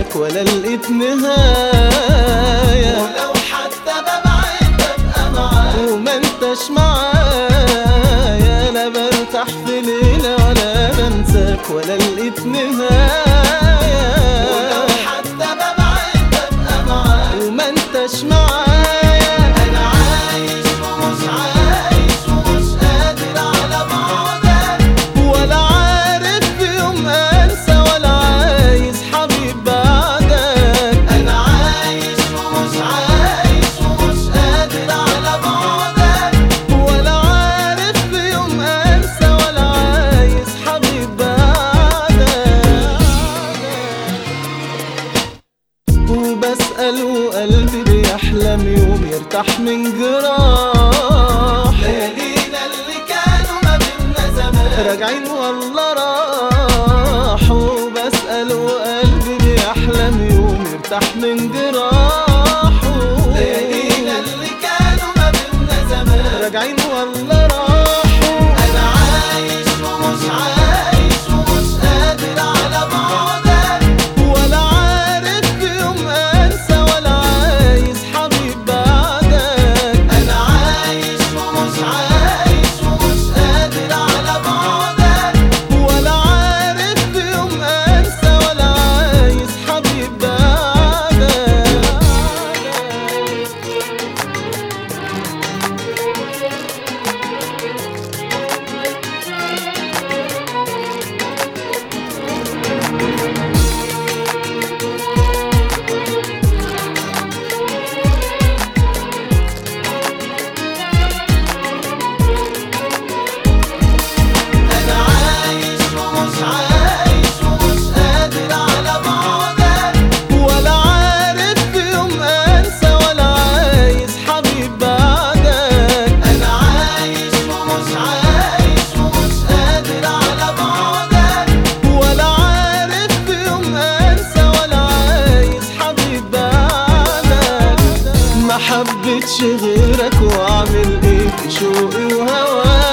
انساك ولا لقيت نهاية، ولو حتى ببعد ببقى معاك وما انتش معايا. انا برتاح في ليلة ولا بنساك ولا لقيت نهاية، ولو حتى ببعد ببقى معاك وما انتش معايا. انا عايش ومش عايش ومش قادر على بعدك، ولا عارف في يوم انسى ولا عايز حبيب بعدك. انا عايش ومش عايش ومش قادر على بعدك، ولا عارف في يوم انسى ولا عايز حبيب بعدك. وبسأل وقلبي بيحلم يوم يرتاح من جراح. ليالينا اللي كانوا ما بينا زمان راجعين والله راحوا. وبسأل وقلبي بيحلم يوم يرتاح من جراحه. ليالينا اللي كانوا ما بينا زمان راجعين والله راحوا. انا عايش ومش عايش ومش قادر على بعدك، ولا عارف في يوم انسى ولا عايز حبيب بعدك. انا عايش ومش عايش ومش قادر على بعدك، ولا عارف في يوم انسى ولا عايز حبيب بعدك. انا عايش ومش عايش ومش قادر على بعدك، ولا عارف في يوم انسى ولا عايز حبيب بعدك. انا عايش ومش عايش ومش قادر على بعدك، ولا عارف في يوم انسى ولا عايز حبيب بعدك. ما حبيتش غيرك واعمل ايه في شوقي وهواك.